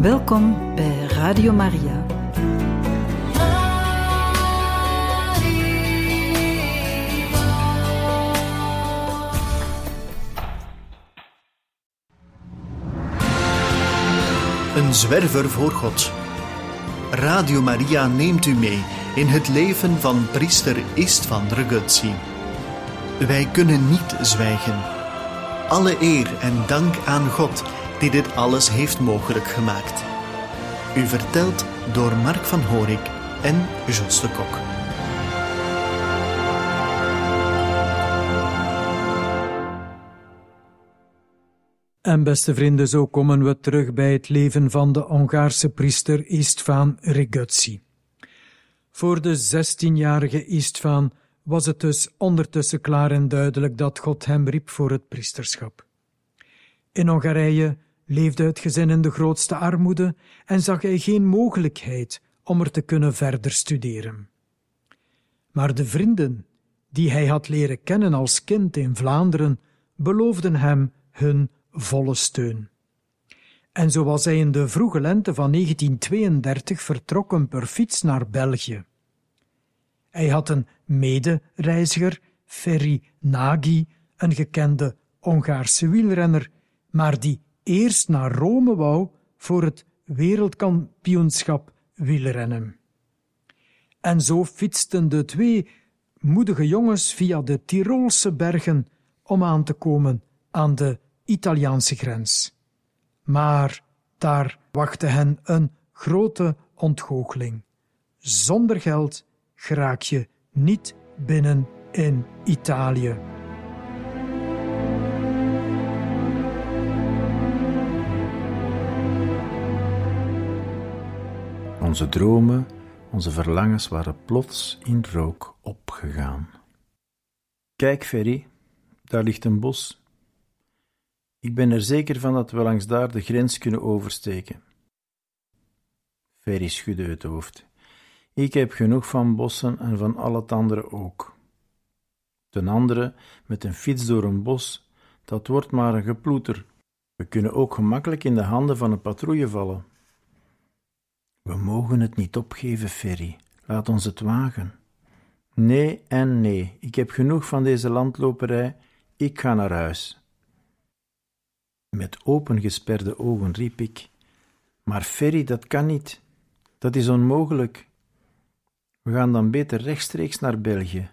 Welkom bij Radio Maria. Een zwerver voor God. Radio Maria neemt u mee in het leven van priester Istvan Raguzzi. Wij kunnen niet zwijgen. Alle eer en dank aan God die dit alles heeft mogelijk gemaakt. U vertelt door Mark van Horik en Jos de Kok. En beste vrienden, zo komen we terug bij het leven van de Hongaarse priester Istvan Raguzzi. Voor de 16-jarige Istvan was het dus ondertussen klaar en duidelijk dat God hem riep voor het priesterschap. In Hongarije leefde het gezin in de grootste armoede en zag hij geen mogelijkheid om er te kunnen verder studeren. Maar de vrienden die hij had leren kennen als kind in Vlaanderen beloofden hem hun volle steun. En zo was hij in de vroege lente van 1932 vertrokken per fiets naar België. Hij had een medereiziger, Ferry Nagy, een gekende Hongaarse wielrenner, maar die eerst naar Rome wou voor het wereldkampioenschap wielrennen. En zo fietsten de twee moedige jongens via de Tirolse bergen om aan te komen aan de Italiaanse grens. Maar daar wachtte hen een grote ontgoocheling. Zonder geld geraak je niet binnen in Italië. Onze dromen, onze verlangens waren plots in rook opgegaan. Kijk, Ferry, daar ligt een bos. Ik ben er zeker van dat we langs daar de grens kunnen oversteken. Ferry schudde het hoofd. Ik heb genoeg van bossen en van al het andere ook. Ten andere, met een fiets door een bos, dat wordt maar een geploeter. We kunnen ook gemakkelijk in de handen van een patrouille vallen. We mogen het niet opgeven, Ferry. Laat ons het wagen. Nee en nee, ik heb genoeg van deze landloperij. Ik ga naar huis. Met opengesperde ogen riep ik: maar Ferry, dat kan niet. Dat is onmogelijk. We gaan dan beter rechtstreeks naar België.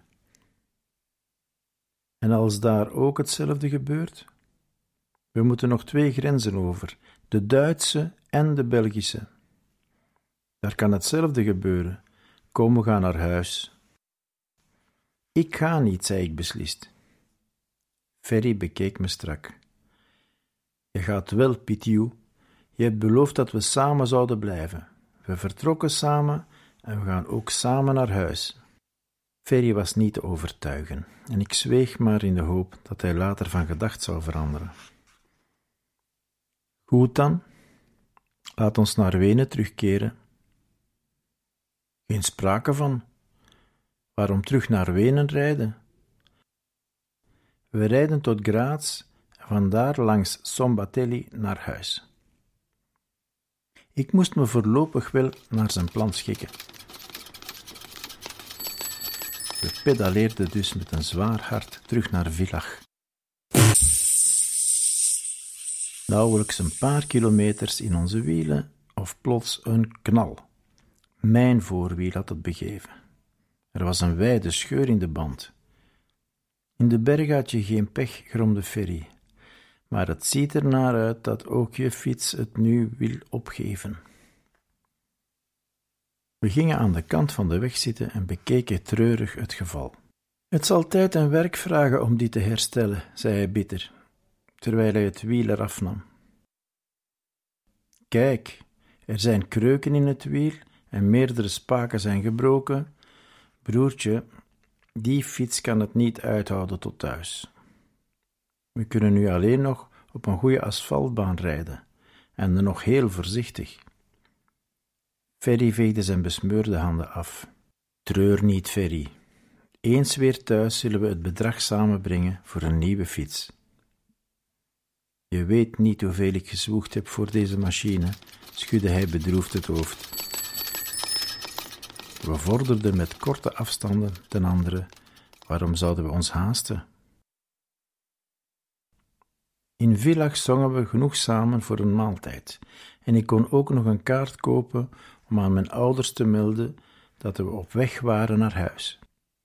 En als daar ook hetzelfde gebeurt? We moeten nog 2 grenzen over, de Duitse en de Belgische. Daar kan hetzelfde gebeuren. Kom, we gaan naar huis. Ik ga niet, zei ik beslist. Ferry bekeek me strak. Je gaat wel, Pitiou. Je hebt beloofd dat we samen zouden blijven. We vertrokken samen en we gaan ook samen naar huis. Ferry was niet te overtuigen en ik zweeg maar in de hoop dat hij later van gedacht zou veranderen. Goed dan, laat ons naar Wenen terugkeren. Geen sprake van. Waarom terug naar Wenen rijden? We rijden tot Graz en vandaar langs Szombathely naar huis. Ik moest me voorlopig wel naar zijn plan schikken. We pedaleerden dus met een zwaar hart terug naar Villach. Nauwelijks een paar kilometers in onze wielen of plots een knal. Mijn voorwiel had het begeven. Er was een wijde scheur in de band. In de berg had je geen pech, gromde Ferry, maar het ziet er naar uit dat ook je fiets het nu wil opgeven. We gingen aan de kant van de weg zitten en bekeken treurig het geval. Het zal tijd en werk vragen om die te herstellen, zei hij bitter, terwijl hij het wiel eraf nam. Kijk, er zijn kreuken in het wiel en meerdere spaken zijn gebroken. Broertje, die fiets kan het niet uithouden tot thuis. We kunnen nu alleen nog op een goede asfaltbaan rijden, en dan nog heel voorzichtig. Ferry veegde zijn besmeurde handen af. Treur niet, Ferry. Eens weer thuis zullen we het bedrag samenbrengen voor een nieuwe fiets. Je weet niet hoeveel ik gezwoegd heb voor deze machine, schudde hij bedroefd het hoofd. We vorderden met korte afstanden ten andere. Waarom zouden we ons haasten? In Villach zongen we genoeg samen voor een maaltijd en ik kon ook nog een kaart kopen om aan mijn ouders te melden dat we op weg waren naar huis.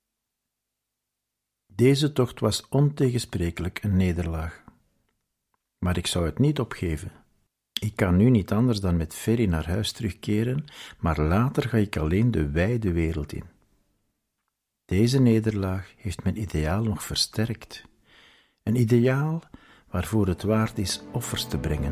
Deze tocht was ontegensprekelijk een nederlaag. Maar ik zou het niet opgeven. Ik kan nu niet anders dan met Ferry naar huis terugkeren, maar later ga ik alleen de wijde wereld in. Deze nederlaag heeft mijn ideaal nog versterkt. Een ideaal waarvoor het waard is offers te brengen.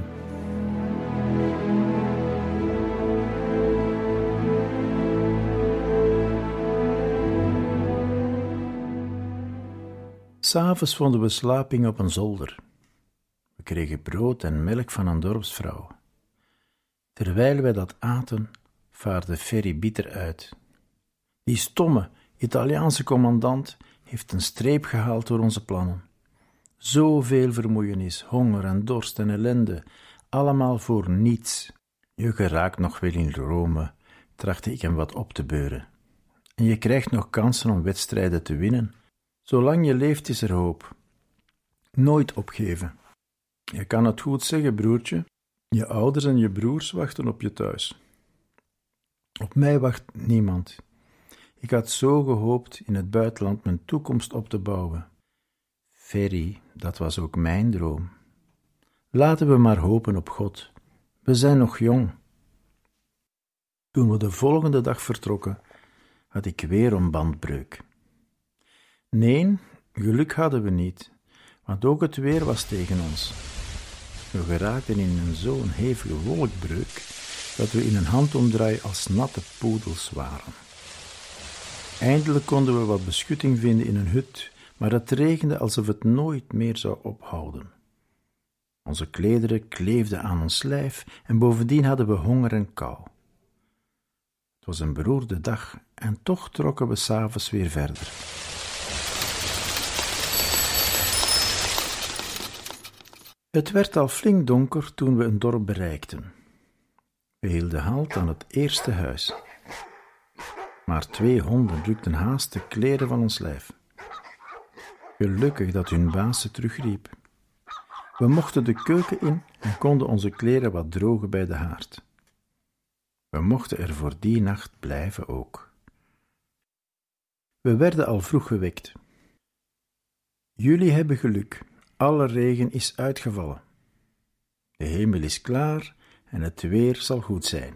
S'avonds vonden we slaping op een zolder. We kregen brood en melk van een dorpsvrouw. Terwijl wij dat aten, vaarde Ferry bitter uit. Die stomme Italiaanse commandant heeft een streep gehaald door onze plannen. Zoveel vermoeienis, honger en dorst en ellende, allemaal voor niets. Je geraakt nog wel in Rome, trachtte ik hem wat op te beuren. En je krijgt nog kansen om wedstrijden te winnen. Zolang je leeft is er hoop. Nooit opgeven. Je kan het goed zeggen, broertje. Je ouders en je broers wachten op je thuis. Op mij wacht niemand. Ik had zo gehoopt in het buitenland mijn toekomst op te bouwen. Ferry, dat was ook mijn droom. Laten we maar hopen op God. We zijn nog jong. Toen we de volgende dag vertrokken, had ik weer een bandbreuk. Nee, geluk hadden we niet, want ook het weer was tegen ons. We geraakten in zo'n hevige wolkbreuk dat we in een handomdraai als natte poedels waren. Eindelijk konden we wat beschutting vinden in een hut, maar het regende alsof het nooit meer zou ophouden. Onze klederen kleefden aan ons lijf en bovendien hadden we honger en kou. Het was een beroerde dag en toch trokken we 's avonds weer verder. Het werd al flink donker toen we een dorp bereikten. We hielden halt aan het eerste huis. Maar 2 honden rukten haast de kleren van ons lijf. Gelukkig dat hun baas ze terugriep. We mochten de keuken in en konden onze kleren wat drogen bij de haard. We mochten er voor die nacht blijven ook. We werden al vroeg gewekt. Jullie hebben geluk, alle regen is uitgevallen. De hemel is klaar en het weer zal goed zijn.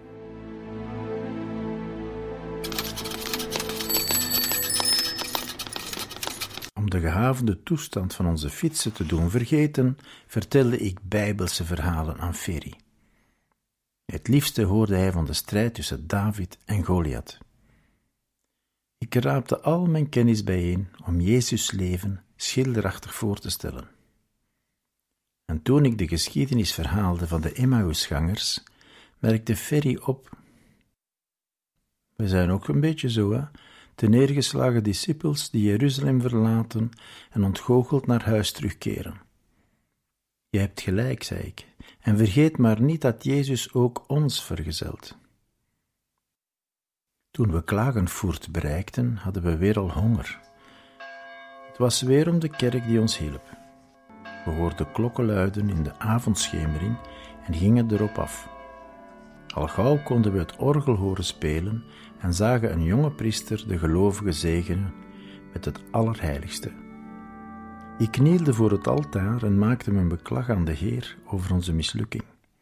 Om de gehavende toestand van onze fietsen te doen vergeten, vertelde ik bijbelse verhalen aan Ferry. Het liefste hoorde hij van de strijd tussen David en Goliath. Ik raapte al mijn kennis bijeen om Jezus' leven schilderachtig voor te stellen. En toen ik de geschiedenis verhaalde van de Emmausgangers, merkte Ferry op: we zijn ook een beetje zo, hè? De neergeslagen discipels die Jeruzalem verlaten en ontgoocheld naar huis terugkeren. Je hebt gelijk, zei ik, en vergeet maar niet dat Jezus ook ons vergezelt. Toen we Klagenfurt bereikten, hadden we weer al honger. Het was weer om de kerk die ons hielp. We hoorden klokken luiden in de avondschemering en gingen erop af. Al gauw konden we het orgel horen spelen en zagen een jonge priester de gelovigen zegenen met het Allerheiligste. Ik knielde voor het altaar en maakte mijn beklag aan de Heer over onze mislukking.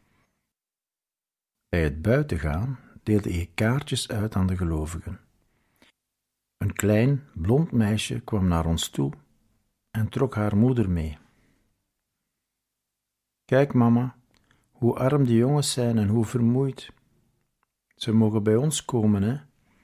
Bij het buitengaan deelde ik kaartjes uit aan de gelovigen. Een klein, blond meisje kwam naar ons toe en trok haar moeder mee. Kijk, mama, hoe arm die jongens zijn en hoe vermoeid. Ze mogen bij ons komen, hè?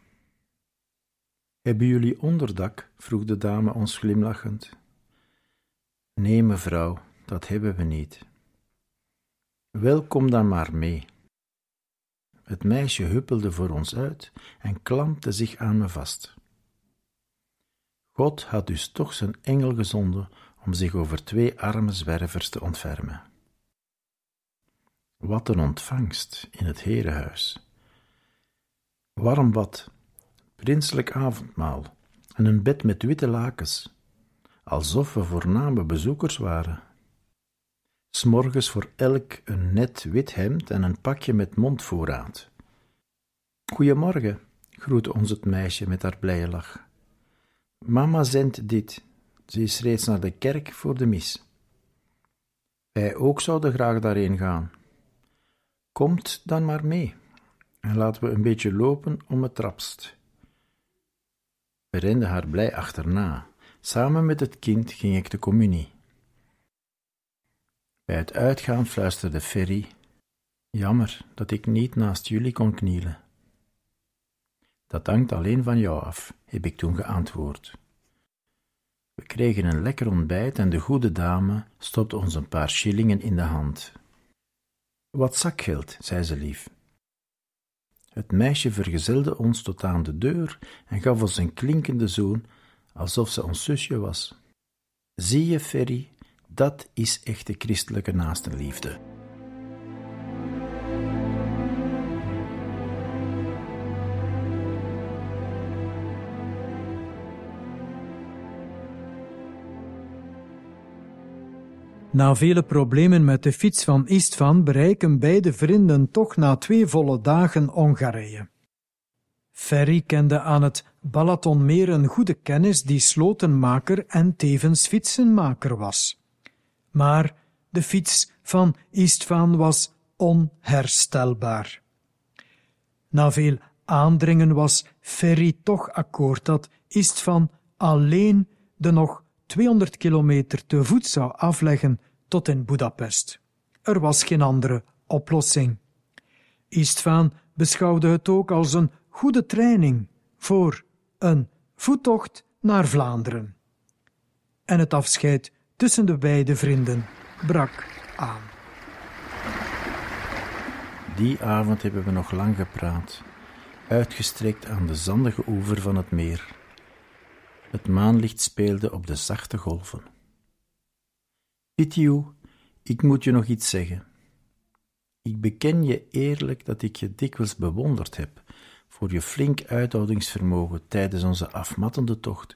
Hebben jullie onderdak? Vroeg de dame ons glimlachend. Nee, mevrouw, dat hebben we niet. Wel, kom dan maar mee. Het meisje huppelde voor ons uit en klampte zich aan me vast. God had dus toch zijn engel gezonden om zich over 2 arme zwervers te ontfermen. Wat een ontvangst in het herenhuis. Warm bad, prinselijk avondmaal en een bed met witte lakens, alsof we voorname bezoekers waren. 'S Morgens voor elk een net wit hemd en een pakje met mondvoorraad. Goeiemorgen, groette ons het meisje met haar blije lach. Mama zendt dit, ze is reeds naar de kerk voor de mis. Wij ook zouden graag daarheen gaan. Komt dan maar mee en laten we een beetje lopen om het trapst. We renden haar blij achterna. Samen met het kind ging ik de communie. Bij het uitgaan fluisterde Ferry: jammer dat ik niet naast jullie kon knielen. Dat hangt alleen van jou af, heb ik toen geantwoord. We kregen een lekker ontbijt en de goede dame stopte ons een paar shillingen in de hand. Wat zakgeld, zei ze lief. Het meisje vergezelde ons tot aan de deur en gaf ons een klinkende zoen, alsof ze ons zusje was. Zie je, Ferry, dat is echte christelijke naastenliefde. Na vele problemen met de fiets van Istvan bereiken beide vrienden toch na 2 volle dagen Hongarije. Ferry kende aan het Balatonmeer een goede kennis die slotenmaker en tevens fietsenmaker was. Maar de fiets van Istvan was onherstelbaar. Na veel aandringen was Ferry toch akkoord dat Istvan alleen de nog 200 kilometer te voet zou afleggen tot in Budapest. Er was geen andere oplossing. Istvan beschouwde het ook als een goede training voor een voettocht naar Vlaanderen. En het afscheid tussen de beide vrienden brak aan. Die avond hebben we nog lang gepraat, uitgestrekt aan de zandige oever van het meer. Het maanlicht speelde op de zachte golven. Pittiu, ik moet je nog iets zeggen. Ik beken je eerlijk dat ik je dikwijls bewonderd heb voor je flink uithoudingsvermogen tijdens onze afmattende tocht.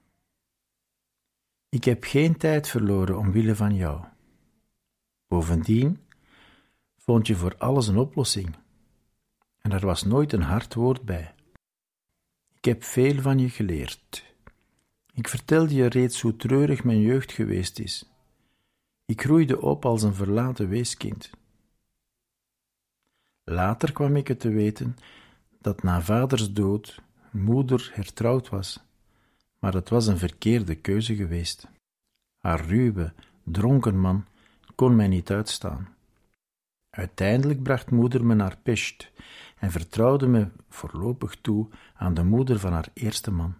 Ik heb geen tijd verloren omwille van jou. Bovendien vond je voor alles een oplossing en er was nooit een hard woord bij. Ik heb veel van je geleerd. Ik vertelde je reeds hoe treurig mijn jeugd geweest is. Ik groeide op als een verlaten weeskind. Later kwam ik het te weten dat na vaders dood moeder hertrouwd was, maar het was een verkeerde keuze geweest. Haar ruwe, dronken man kon mij niet uitstaan. Uiteindelijk bracht moeder me naar Pest en vertrouwde me voorlopig toe aan de moeder van haar eerste man.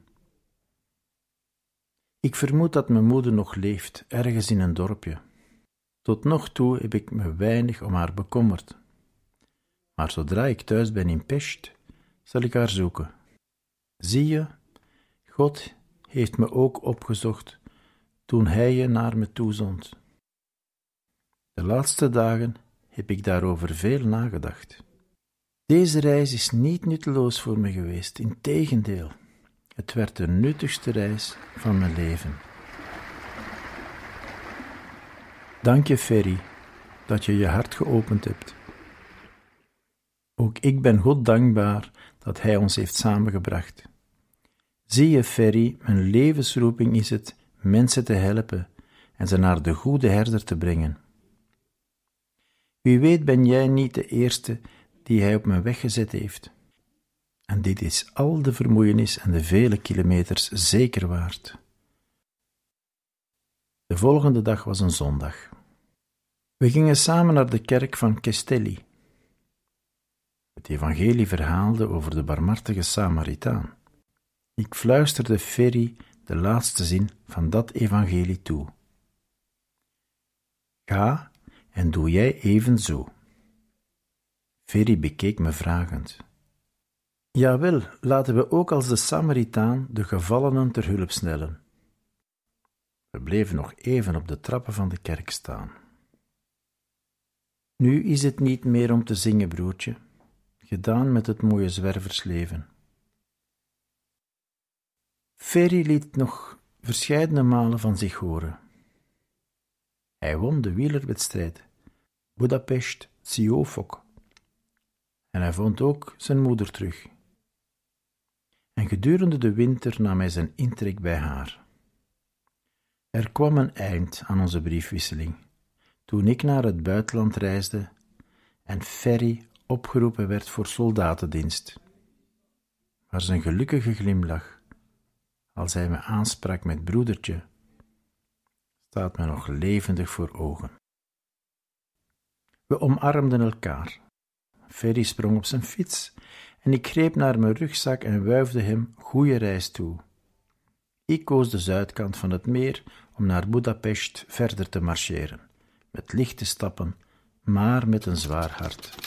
Ik vermoed dat mijn moeder nog leeft, ergens in een dorpje. Tot nog toe heb ik me weinig om haar bekommerd. Maar zodra ik thuis ben in Pest, zal ik haar zoeken. Zie je, God heeft me ook opgezocht toen Hij je naar me toezond. De laatste dagen heb ik daarover veel nagedacht. Deze reis is niet nutteloos voor me geweest, integendeel. Het werd de nuttigste reis van mijn leven. Dank je, Ferry, dat je je hart geopend hebt. Ook ik ben God dankbaar dat Hij ons heeft samengebracht. Zie je, Ferry, mijn levensroeping is het mensen te helpen en ze naar de goede herder te brengen. Wie weet ben jij niet de eerste die Hij op mijn weg gezet heeft. En dit is al de vermoeienis en de vele kilometers zeker waard. De volgende dag was een zondag. We gingen samen naar de kerk van Castelli. Het evangelie verhaalde over de barmhartige Samaritaan. Ik fluisterde Ferry de laatste zin van dat evangelie toe. Ga en doe jij evenzo. Ferry bekeek me vragend. Jawel, laten we ook als de Samaritaan de gevallenen ter hulp snellen. We bleven nog even op de trappen van de kerk staan. Nu is het niet meer om te zingen, broertje. Gedaan met het mooie zwerversleven. Ferry liet nog verscheidene malen van zich horen. Hij won de wielerwedstrijd Budapest-Siófok. En hij vond ook zijn moeder terug. En gedurende de winter nam hij zijn intrek bij haar. Er kwam een eind aan onze briefwisseling, toen ik naar het buitenland reisde en Ferry opgeroepen werd voor soldatendienst. Maar zijn gelukkige glimlach, als hij me aansprak met broedertje, staat me nog levendig voor ogen. We omarmden elkaar. Ferry sprong op zijn fiets en ik greep naar mijn rugzak en wuifde hem goede reis toe. Ik koos de zuidkant van het meer om naar Budapest verder te marcheren, met lichte stappen, maar met een zwaar hart.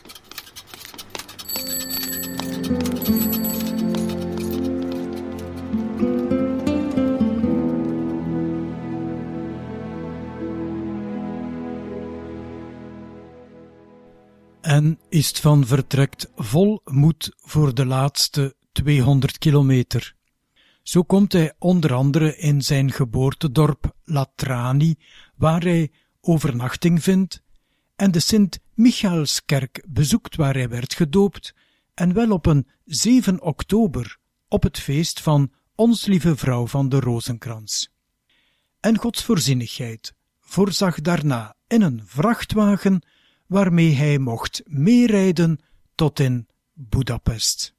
En Istvan vertrekt vol moed voor de laatste 200 kilometer. Zo komt hij onder andere in zijn geboortedorp Latrani, waar hij overnachting vindt, en de Sint-Michaelskerk bezoekt waar hij werd gedoopt, en wel op een 7 oktober, op het feest van Ons Lieve Vrouw van de Rozenkrans. En Gods voorzienigheid voorzag daarna in een vrachtwagen waarmee hij mocht meerijden tot in Budapest.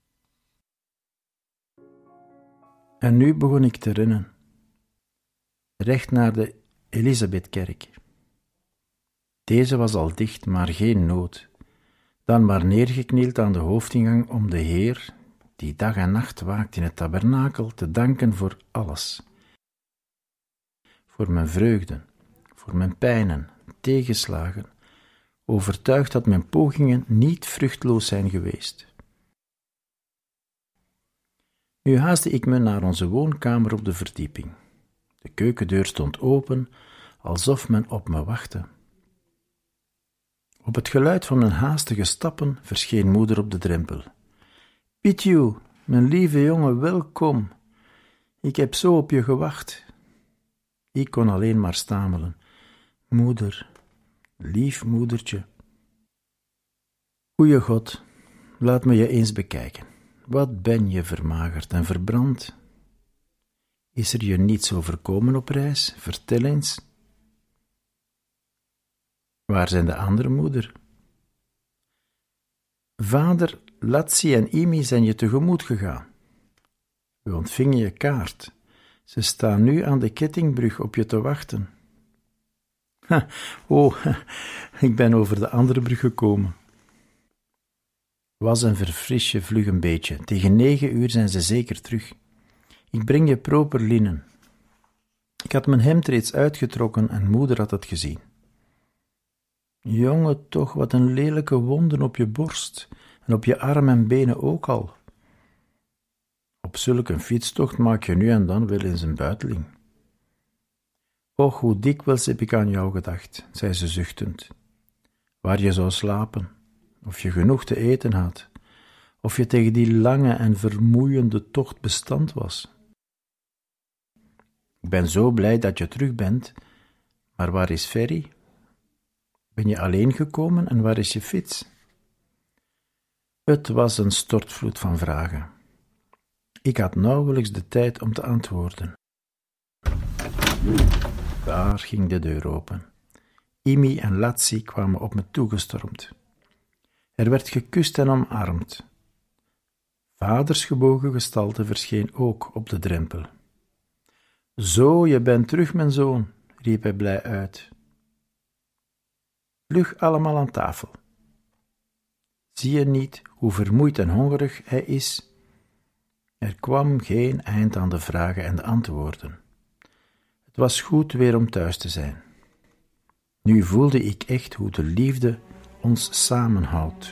En nu begon ik te rennen, recht naar de Elisabethkerk. Deze was al dicht, maar geen nood. Dan maar neergeknield aan de hoofdingang om de Heer, die dag en nacht waakt in het tabernakel, te danken voor alles. Voor mijn vreugden, voor mijn pijnen, tegenslagen, overtuigd dat mijn pogingen niet vruchtloos zijn geweest. Nu haastte ik me naar onze woonkamer op de verdieping. De keukendeur stond open, alsof men op me wachtte. Op het geluid van mijn haastige stappen verscheen moeder op de drempel. Pietju, mijn lieve jongen, welkom. Ik heb zo op je gewacht. Ik kon alleen maar stamelen. Moeder, lief moedertje. Goeie God, laat me je eens bekijken. Wat ben je vermagerd en verbrand? Is er je niets overkomen op reis? Vertel eens. Waar zijn de andere moeder? Vader, Latsi en Imi zijn je tegemoet gegaan. We ontvingen je kaart. Ze staan nu aan de kettingbrug op je te wachten. Ik ben over de andere brug gekomen. Was en verfris je vlug een beetje. Tegen 9 uur zijn ze zeker terug. Ik breng je proper linnen. Ik had mijn hemd reeds uitgetrokken en moeder had het gezien. Jongen, toch, wat een lelijke wonden op je borst en op je arm en benen ook al. Op zulk een fietstocht maak je nu en dan wel eens een buiteling. Och, hoe dikwijls heb ik aan jou gedacht, zei ze zuchtend. Waar je zou slapen, of je genoeg te eten had, of je tegen die lange en vermoeiende tocht bestand was. Ik ben zo blij dat je terug bent, maar waar is Ferry? Ben je alleen gekomen en waar is je fiets? Het was een stortvloed van vragen. Ik had nauwelijks de tijd om te antwoorden. Daar ging de deur open. Imi en Latsi kwamen op me toegestormd. Er werd gekust en omarmd. Vaders gebogen gestalte verscheen ook op de drempel. Zo, je bent terug, mijn zoon, riep hij blij uit. Vlug allemaal aan tafel. Zie je niet hoe vermoeid en hongerig hij is? Er kwam geen eind aan de vragen en de antwoorden. Het was goed weer om thuis te zijn. Nu voelde ik echt hoe de liefde ons samenhoudt.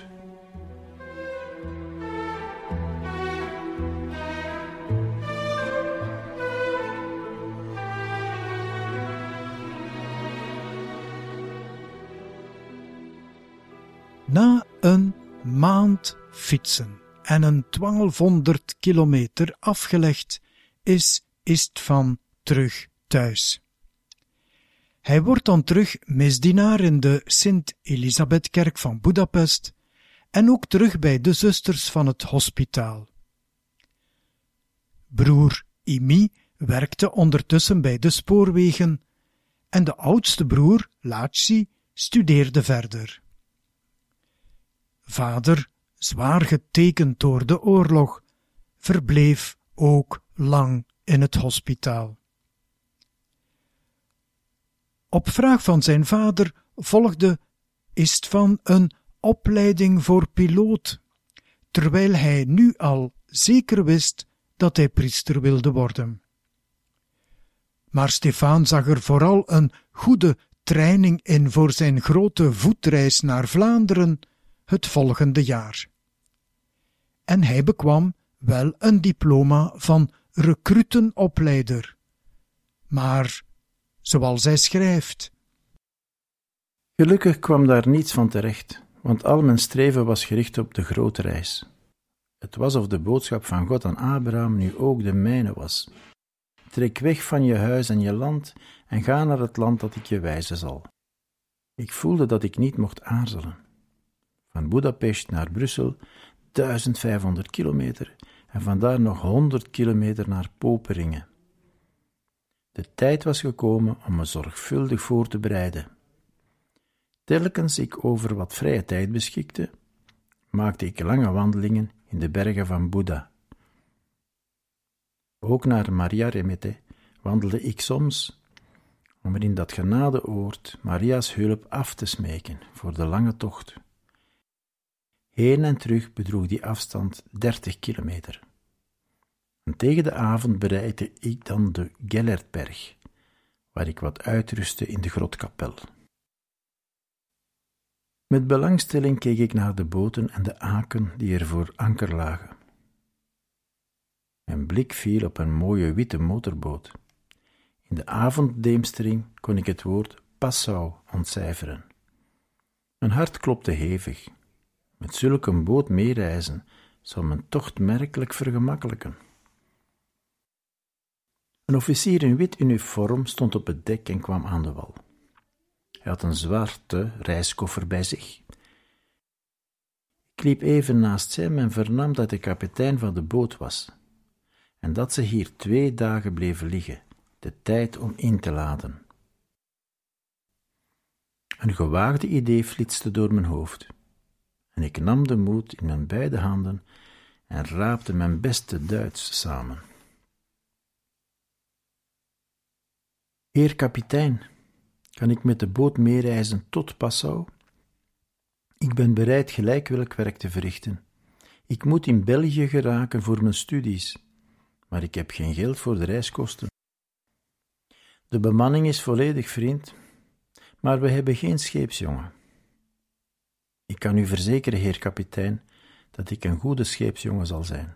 Na een maand fietsen en een 1200 kilometer afgelegd is Istvan terug thuis. Hij wordt dan terug misdienaar in de Sint-Elisabethkerk van Budapest en ook terug bij de zusters van het hospitaal. Broer Imi werkte ondertussen bij de spoorwegen en de oudste broer, László, studeerde verder. Vader, zwaar getekend door de oorlog, verbleef ook lang in het hospitaal. Op vraag van zijn vader volgde Istvan een opleiding voor piloot, terwijl hij nu al zeker wist dat hij priester wilde worden. Maar Stefaan zag er vooral een goede training in voor zijn grote voetreis naar Vlaanderen het volgende jaar. En hij bekwam wel een diploma van recrutenopleider. Maar, zoals hij schrijft... Gelukkig kwam daar niets van terecht, want al mijn streven was gericht op de grote reis. Het was of de boodschap van God aan Abraham nu ook de mijne was. Trek weg van je huis en je land en ga naar het land dat ik je wijzen zal. Ik voelde dat ik niet mocht aarzelen. Van Budapest naar Brussel 1500 kilometer en vandaar nog 100 kilometer naar Poperingen. De tijd was gekomen om me zorgvuldig voor te bereiden. Telkens ik over wat vrije tijd beschikte, maakte ik lange wandelingen in de bergen van Buda. Ook naar Maria Remete wandelde ik soms, om er in dat genadeoord Maria's hulp af te smeken voor de lange tocht. Heen en terug bedroeg die afstand 30 kilometer. En tegen de avond bereikte ik dan de Gellertberg, waar ik wat uitrustte in de grotkapel. Met belangstelling keek ik naar de boten en de aken die er voor anker lagen. Mijn blik viel op een mooie witte motorboot. In de avonddeemstering kon ik het woord Passau ontcijferen. Mijn hart klopte hevig. Met zulke een boot meereizen zou mijn tocht merkelijk vergemakkelijken. Een officier in wit uniform stond op het dek en kwam aan de wal. Hij had een zwarte reiskoffer bij zich. Ik liep even naast hem en vernam dat de kapitein van de boot was en dat ze hier 2 dagen bleven liggen, de tijd om in te laden. Een gewaagde idee flitste door mijn hoofd en ik nam de moed in mijn beide handen en raapte mijn beste Duits samen. Heer kapitein, kan ik met de boot meereizen tot Passau? Ik ben bereid gelijk welk werk te verrichten. Ik moet in België geraken voor mijn studies, maar ik heb geen geld voor de reiskosten. De bemanning is volledig vriend, maar we hebben geen scheepsjongen. Ik kan u verzekeren, heer kapitein, dat ik een goede scheepsjongen zal zijn.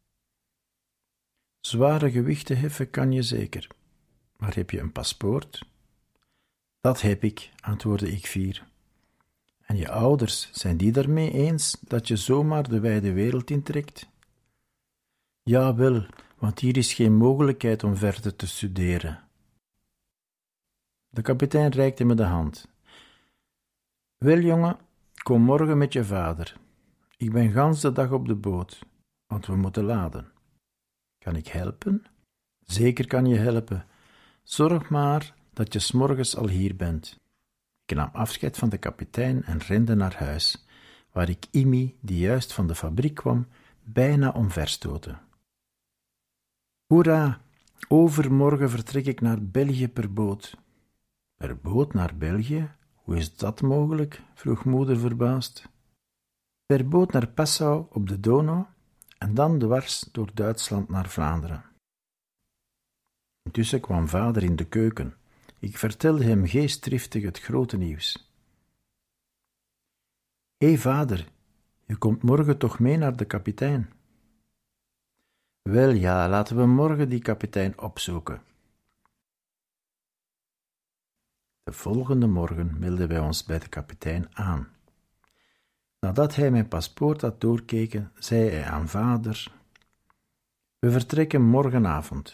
Zware gewichten heffen kan je zeker, maar heb je een paspoort? Dat heb ik, antwoordde ik fier. En je ouders, zijn die daarmee eens dat je zomaar de wijde wereld intrekt? Jawel, want hier is geen mogelijkheid om verder te studeren. De kapitein reikte me de hand. Wel, jongen, kom morgen met je vader. Ik ben gans de dag op de boot, want we moeten laden. Kan ik helpen? Zeker kan je helpen. Zorg maar dat je 's morgens al hier bent. Ik nam afscheid van de kapitein en rende naar huis, waar ik Imi, die juist van de fabriek kwam, bijna omverstootte. Hoera! Overmorgen vertrek ik naar België per boot. Per boot naar België? Hoe is dat mogelijk? Vroeg moeder verbaasd. Per boot naar Passau op de Donau en dan dwars door Duitsland naar Vlaanderen. Intussen kwam vader in de keuken. Ik vertelde hem geestdriftig het grote nieuws. Hé vader, je komt morgen toch mee naar de kapitein? Wel ja, laten we morgen die kapitein opzoeken. De volgende morgen meldden wij ons bij de kapitein aan. Nadat hij mijn paspoort had doorkeken, zei hij aan vader: we vertrekken morgenavond.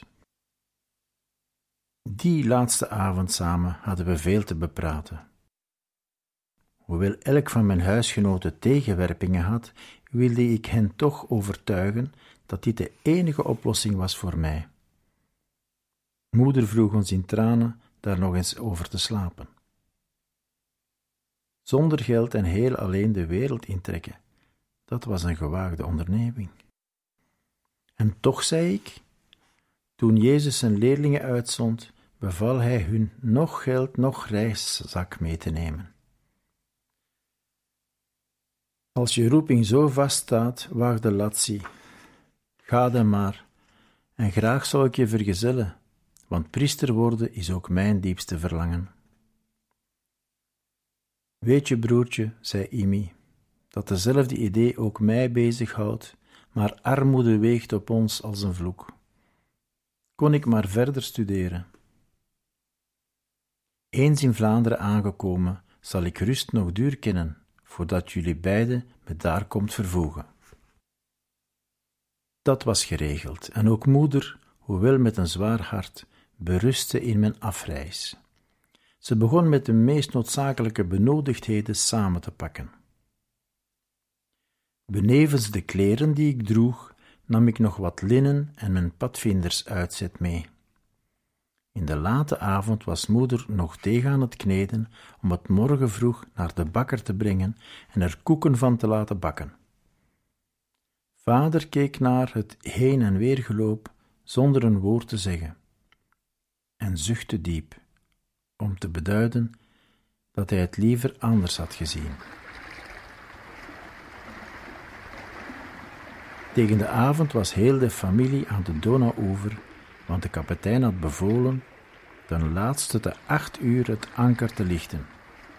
Die laatste avond samen hadden we veel te bepraten. Hoewel elk van mijn huisgenoten tegenwerpingen had, wilde ik hen toch overtuigen dat dit de enige oplossing was voor mij. Moeder vroeg ons in tranen daar nog eens over te slapen. Zonder geld en heel alleen de wereld intrekken, dat was een gewaagde onderneming. En toch, zei ik, toen Jezus zijn leerlingen uitzond, beval hij hun noch geld noch reiszak mee te nemen. Als je roeping zo vaststaat, waagde Latsi, ga dan maar, en graag zal ik je vergezellen, want priester worden is ook mijn diepste verlangen. Weet je, broertje, zei Imi, dat dezelfde idee ook mij bezighoudt, maar armoede weegt op ons als een vloek. Kon ik maar verder studeren. Eens in Vlaanderen aangekomen, zal ik rust nog duur kennen, voordat jullie beiden me daar komt vervoegen. Dat was geregeld, en ook moeder, hoewel met een zwaar hart, berustte in mijn afreis. Ze begon met de meest noodzakelijke benodigdheden samen te pakken. Benevens de kleren die ik droeg, nam ik nog wat linnen en mijn padvindersuitzet mee. In de late avond was moeder nog deeg aan het kneden om het morgen vroeg naar de bakker te brengen en er koeken van te laten bakken. Vader keek naar het heen en weer geloop zonder een woord te zeggen en zuchtte diep, om te beduiden dat hij het liever anders had gezien. Tegen de avond was heel de familie aan de Donauoever, want de kapitein had bevolen ten laatste te 8 uur het anker te lichten.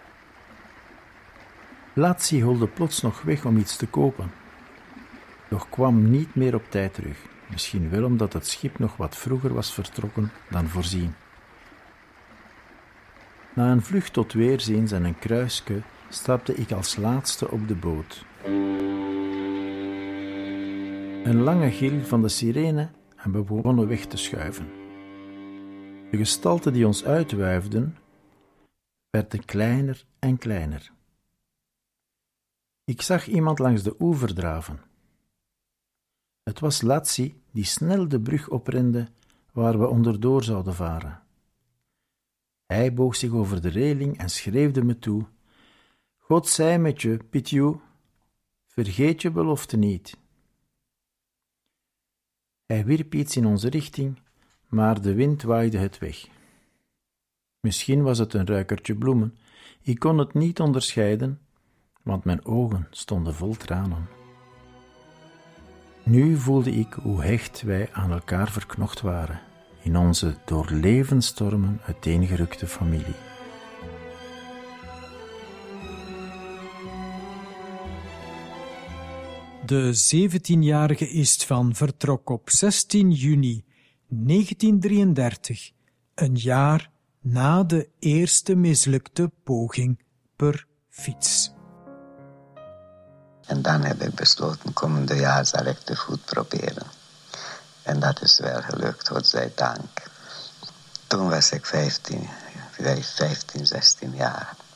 Latsi holde plots nog weg om iets te kopen, doch kwam niet meer op tijd terug, misschien wel omdat het schip nog wat vroeger was vertrokken dan voorzien. Na een vlucht tot weerziens en een kruisje stapte ik als laatste op de boot. Een lange gil van de sirene en we begonnen weg te schuiven. De gestalten die ons uitwuifden, werden kleiner en kleiner. Ik zag iemand langs de oever draven. Het was Latsi die snel de brug oprende waar we onderdoor zouden varen. Hij boog zich over de reling en schreeuwde me toe: God zij met je, Pitju, vergeet je belofte niet. Hij wierp iets in onze richting, maar de wind waaide het weg. Misschien was het een ruikertje bloemen, ik kon het niet onderscheiden, want mijn ogen stonden vol tranen. Nu voelde ik hoe hecht wij aan elkaar verknocht waren, in onze door levensstormen uiteengerukte familie. De 17-jarige Istvan vertrok op 16 juni 1933, een jaar na de eerste mislukte poging per fiets. En dan heb ik besloten, komende jaar zal ik te voet proberen. En dat is wel gelukt, godzijdank. Toen was ik 15, 16 jaar.